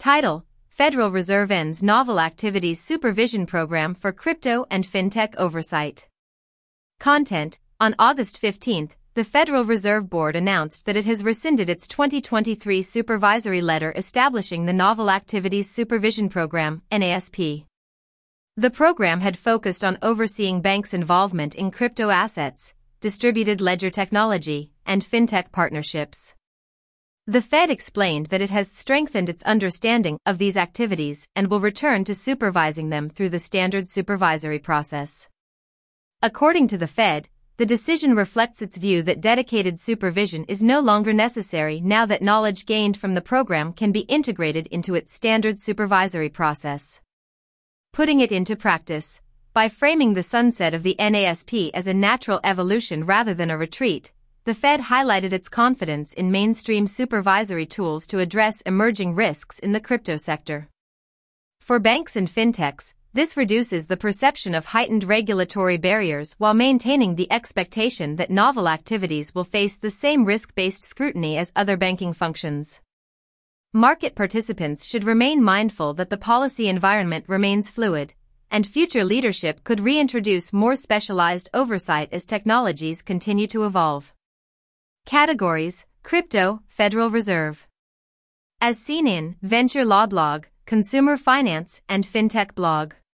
Title: Federal Reserve ends Novel Activities Supervision Program for Crypto and FinTech Oversight. Content: On August 15, the Federal Reserve Board announced that it has rescinded its 2023 supervisory letter establishing the Novel Activities Supervision Program, NASP. The program had focused on overseeing banks' involvement in crypto assets, distributed ledger technology, and fintech partnerships. The Fed explained that it has strengthened its understanding of these activities and will return to supervising them through the standard supervisory process. According to the Fed, the decision reflects its view that dedicated supervision is no longer necessary now that knowledge gained from the program can be integrated into its standard supervisory process. Putting it into practice, by framing the sunset of the NASP as a natural evolution rather than a retreat, the Fed highlighted its confidence in mainstream supervisory tools to address emerging risks in the crypto sector. For banks and fintechs, this reduces the perception of heightened regulatory barriers while maintaining the expectation that novel activities will face the same risk-based scrutiny as other banking functions. Market participants should remain mindful that the policy environment remains fluid, and future leadership could reintroduce more specialized oversight as technologies continue to evolve. Categories: Crypto, Federal Reserve. As seen in Venture Law Blog, Consumer Finance, and FinTech Blog.